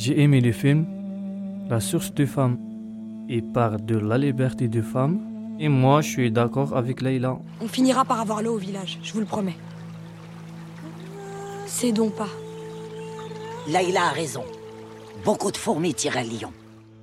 J'ai aimé le film La source de femme. Il parle de la liberté de femme. Et moi, je suis d'accord avec Leïla. On finira par avoir l'eau au village, je vous le promets. Cédons pas. Leïla a raison. Beaucoup de fourmis tirent un lion.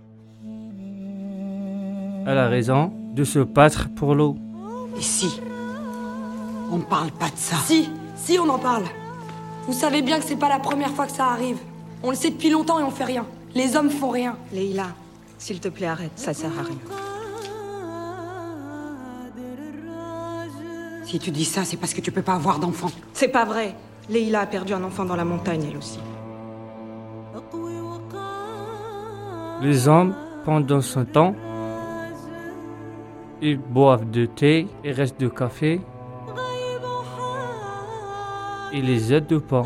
Elle a raison de se battre pour l'eau. Ici, on ne parle pas de ça. Si, on en parle. Vous savez bien que c'est pas la première fois que ça arrive. On le sait depuis longtemps et on fait rien. Les hommes font rien. Leïla, s'il te plaît, arrête, ça sert à rien. Si tu dis ça, c'est parce que tu peux pas avoir d'enfant. C'est pas vrai. Leïla a perdu un enfant dans la montagne, elle aussi. Les hommes, pendant ce temps, ils boivent du thé et restent du café. Ils les aident pas.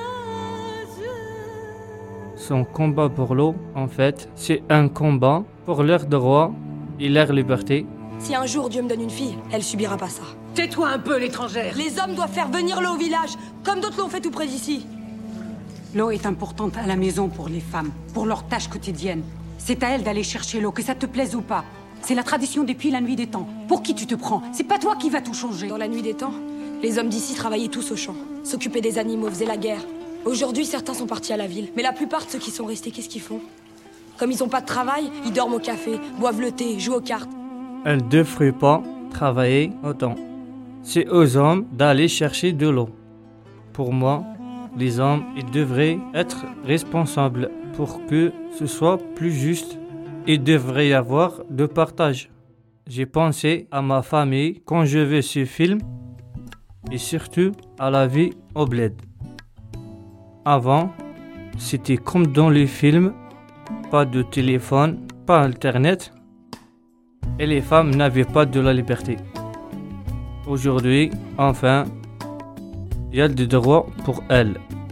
Son combat pour l'eau, en fait, c'est un combat pour leurs droits et leur liberté. Si un jour Dieu me donne une fille, elle subira pas ça. Tais-toi un peu, l'étrangère. Les hommes doivent faire venir l'eau au village, comme d'autres l'ont fait tout près d'ici. L'eau est importante à la maison pour les femmes, pour leurs tâches quotidiennes. C'est à elles d'aller chercher l'eau, que ça te plaise ou pas. C'est la tradition depuis la nuit des temps. Pour qui tu te prends? C'est pas toi qui vas tout changer. Dans la nuit des temps, les hommes d'ici travaillaient tous au champ, s'occupaient des animaux, faisaient la guerre. Aujourd'hui, certains sont partis à la ville, mais la plupart de ceux qui sont restés, qu'est-ce qu'ils font? Comme ils ont pas de travail, ils dorment au café, boivent le thé, jouent aux cartes. Elles ne devraient pas travailler autant. C'est aux hommes d'aller chercher de l'eau. Pour moi, les hommes, ils devraient être responsables pour que ce soit plus juste. Il devrait y avoir de partage. J'ai pensé à ma famille quand je vis ce film et surtout à la vie au bled. Avant, c'était comme dans les films, pas de téléphone, pas internet, et les femmes n'avaient pas de la liberté. Aujourd'hui, enfin, il y a des droits pour elles.